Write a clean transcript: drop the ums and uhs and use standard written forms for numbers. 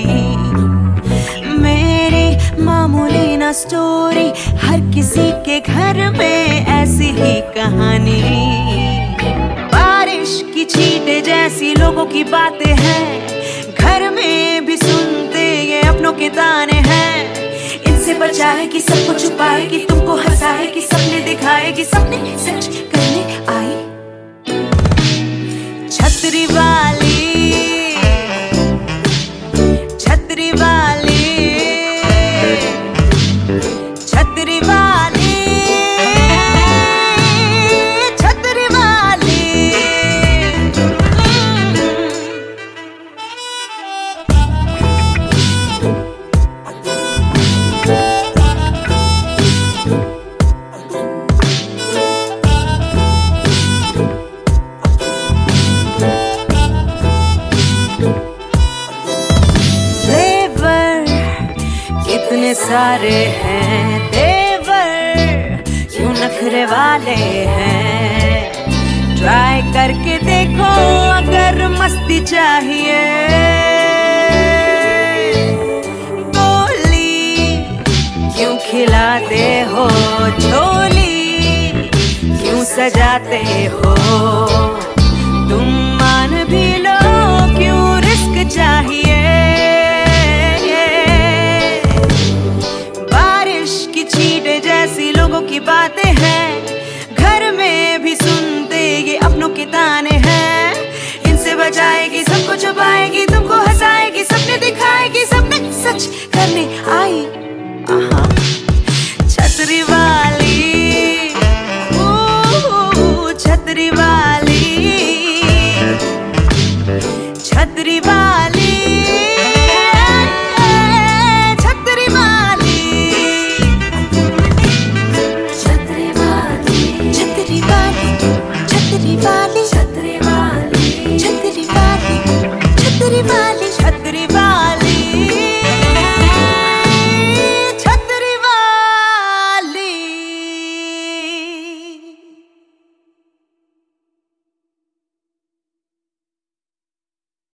मेरी मामूली ना स्टोरी, हर किसी के घर में ऐसी ही कहानी। बारिश की छींटे जैसी लोगों की बातें हैं, घर में भी सुनते ये अपनों के ताने हैं। इनसे बचाएगी, सबको छुपाएगी, तुमको हंसाएगी, सपने दिखाएगी, सपने सच करने आई। छतरी वाली, छतरी वाली, छतरी वाली, छतरी वाली। कितने सारे हैं तेवर, क्यों नखरे वाले हैं। ट्राई करके देखो अगर मस्ती चाहिए। गोली क्यों खिलाते हो, झोली क्यों सजाते हो।